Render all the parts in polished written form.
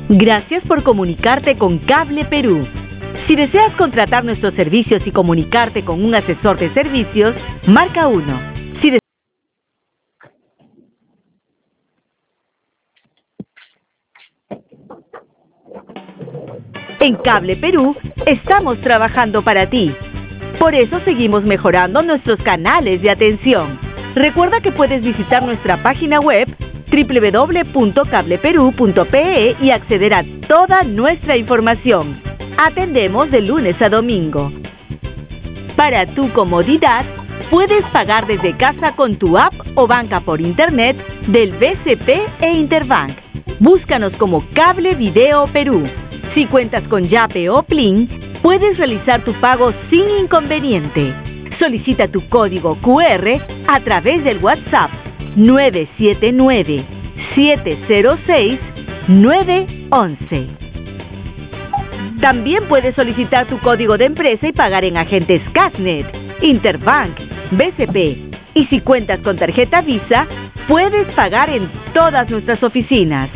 Gracias por comunicarte con Cable Perú. Si deseas contratar nuestros servicios y comunicarte con un asesor de servicios, marca 1. En Cable Perú estamos trabajando para ti. Por eso seguimos mejorando nuestros canales de atención. Recuerda que puedes visitar nuestra página web www.cableperu.pe y acceder a toda nuestra información. Atendemos de lunes a domingo. Para tu comodidad, puedes pagar desde casa con tu app o banca por internet del BCP e Interbank. Búscanos como Cable Video Perú. Si cuentas con Yape o Plin, puedes realizar tu pago sin inconveniente. Solicita tu código QR a través del WhatsApp 979-706-911. También puedes solicitar tu código de empresa y pagar en agentes Casnet, Interbank, BCP. Y si cuentas con tarjeta Visa, puedes pagar en todas nuestras oficinas.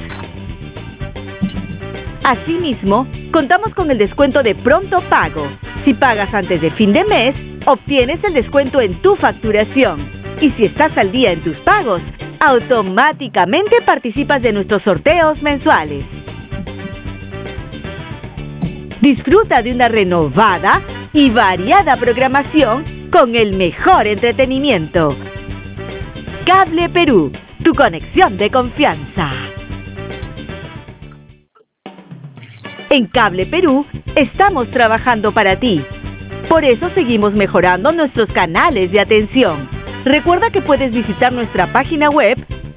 Asimismo, contamos con el descuento de pronto pago. Si pagas antes de fin de mes, obtienes el descuento en tu facturación. Y si estás al día en tus pagos, automáticamente participas de nuestros sorteos mensuales. Disfruta de una renovada y variada programación con el mejor entretenimiento. Cable Perú, tu conexión de confianza. En Cable Perú estamos trabajando para ti. Por eso seguimos mejorando nuestros canales de atención. Recuerda que puedes visitar nuestra página web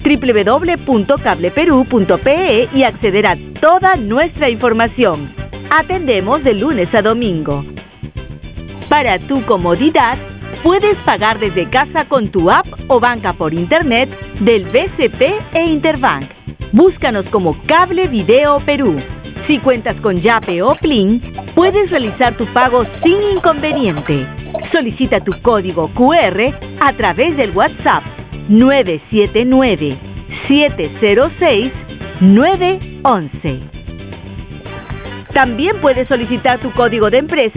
www.cableperu.pe y acceder a toda nuestra información. Atendemos de lunes a domingo. Para tu comodidad, puedes pagar desde casa con tu app o banca por internet del BCP e Interbank. Búscanos como Cable Video Perú. Si cuentas con Yape o Plin, puedes realizar tu pago sin inconveniente. Solicita tu código QR a través del WhatsApp 979-706-911. También puedes solicitar tu código de empresa